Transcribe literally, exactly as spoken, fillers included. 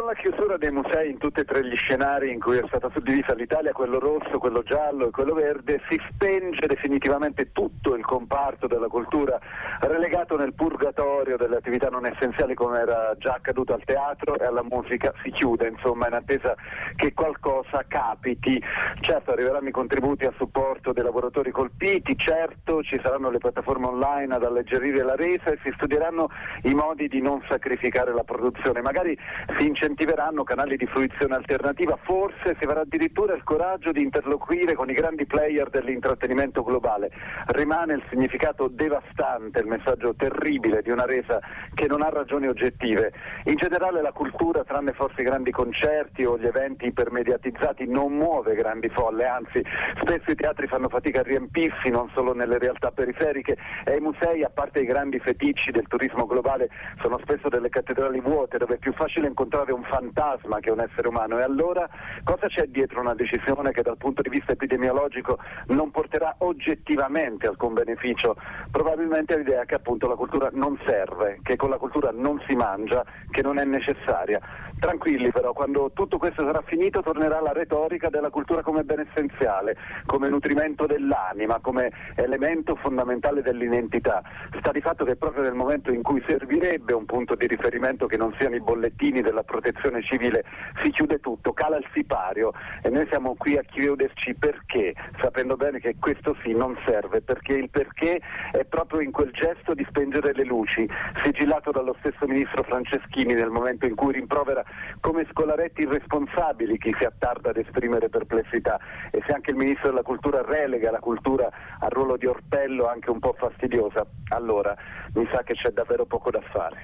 la chiusura dei musei in tutti e tre gli scenari in cui è stata suddivisa l'Italia, quello rosso, quello giallo e quello verde, si spenge definitivamente tutto il comparto della cultura, relegato nel purgatorio delle attività non essenziali come era già accaduto al teatro, e alla musica si chiude, insomma, in attesa che qualcosa capiti. Certo, arriveranno i contributi a supporto dei lavoratori colpiti, certo ci saranno le piattaforme online ad alleggerire la resa e si studieranno i modi di non sacrificare la produzione, magari si incentiveranno canali di fruizione alternativa, forse si avrà addirittura il coraggio di interloquire con i grandi player dell'intrattenimento globale. Rimane il significato devastante, il messaggio terribile di una resa che non ha ragioni oggettive. In generale la cultura, tranne forse i grandi concerti o gli eventi ipermediatizzati, non muove grandi folle, anzi spesso i teatri fanno fatica a riempirsi, non solo nelle realtà periferiche, e i musei, a parte i grandi feticci del turismo globale, sono spesso delle cattedrali vuote dove è più facile incontrare un fantasma che un essere umano. E allora cosa c'è dietro una decisione che dal punto di vista epidemiologico non porterà oggettivamente alcun beneficio? Probabilmente l'idea che appunto la cultura non serve, che con la cultura non si mangia, che non è necessaria. Tranquilli però, quando tutto questo sarà finito tornerà la retorica della cultura come bene essenziale, come nutrimento dell'anima, come elemento fondamentale dell'identità. Sta di fatto che proprio nel momento in cui servirebbe un punto di riferimento che non siano i bollettini della protezione civile, si chiude tutto, cala il sipario, e noi siamo qui a chiederci perché, sapendo bene che questo sì non serve, perché il perché è proprio in quel gesto di spengere le luci, sigillato dallo stesso ministro Franceschini nel momento in cui rimprovera come scolaretti irresponsabili chi si attarda ad esprimere perplessità. E se anche il ministro della cultura relega la cultura al ruolo di orpello anche un po' fastidiosa, allora mi sa che c'è davvero poco da fare.